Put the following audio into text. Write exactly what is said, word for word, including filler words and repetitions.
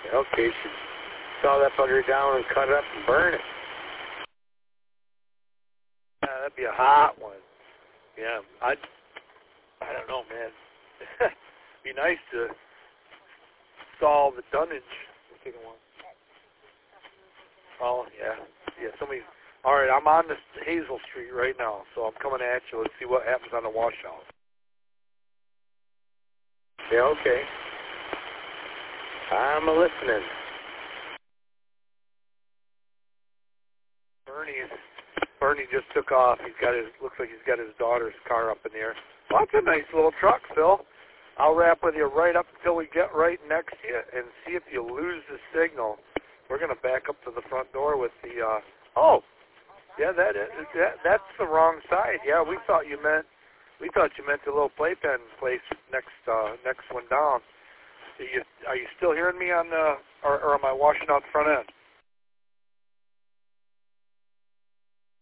Okay, you should saw that bugger down and cut it up and burn it. Yeah, that'd be a hot one. Yeah, I, I don't know, man. Be nice to solve the dunnage. Oh, yeah. Yeah, somebody. All right, I'm on this Hazel Street right now, so I'm coming at you. Let's see what happens on the washout. Yeah, okay. I'm listening. Bernie, Bernie just took off. He's got his. Looks like he's got his daughter's car up in the air. Well, that's a nice little truck, Phil. I'll wrap with you right up until we get right next to you and see if you lose the signal. We're going to back up to the front door with the, uh, oh, yeah, that is, that, that's the wrong side. Yeah, we thought you meant, we thought you meant the little playpen place next, uh, next one down. Are you, are you still hearing me on the, or, or am I washing out the front end?